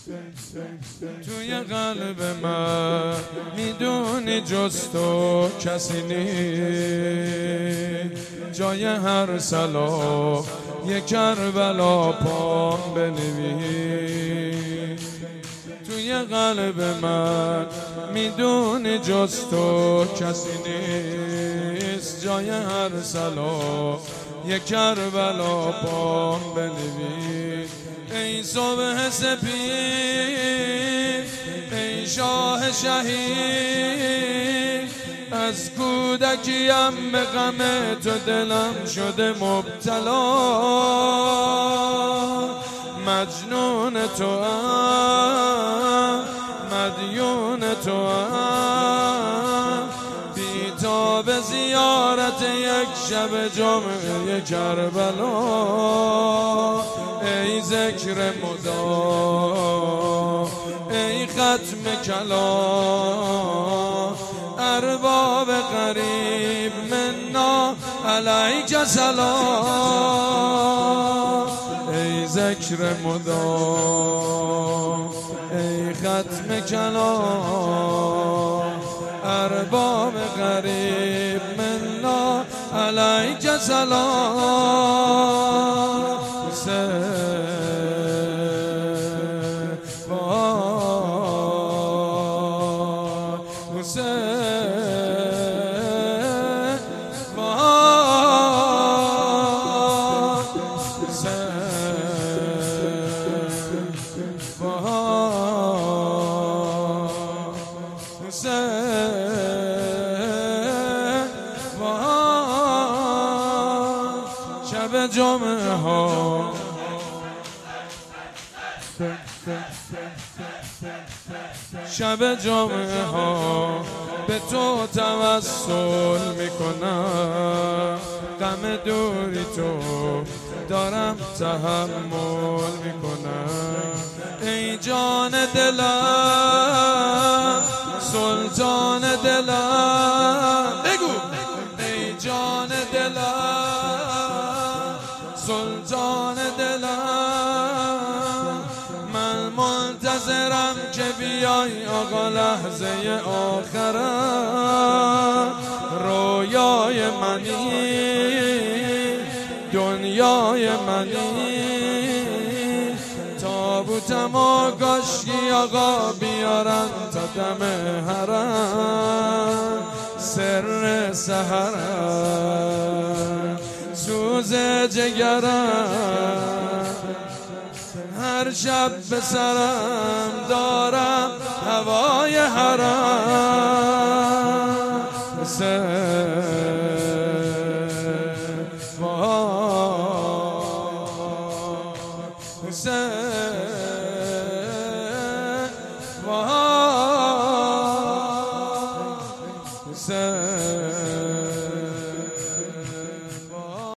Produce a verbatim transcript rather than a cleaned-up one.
توی قلب من میدونی جز تو کسی نیست، جای هر سلام یه کربلا پام بنویس. توی قلب من میدونی جز تو کسی نیست، جای هر سلام یه کربلا پام بنویس. ای صبح سپید ای شاه شهید، از کودکیم به غم تو دلم شده مبتلا. مجنون تو ام مدیون تو ام، بی تا به زیارت یک شب جمعه کربلا. ای ذکر مدام ای ختم کلام، ارباب غریب منا علیک سلام. ای ذکر مدام ای ختم کلام، ارباب غریب منا علیک سلام. شب جمعه ها شب جمعه ها به تو توسل میکنم، غم دوری تو دارم تحمل میکنم. ای جان دلم سلطان دلم، بگو ای جان دلم سلطان دلم، من منتظرم که بیای آقا لحظه آخرم. رویای منی دنیای منی، تابوتم و کاشکی آقا بیارن تا دم حرم. سر سحرم سوز جگرم، هر شب به سرم دارم هوای حرم. حسین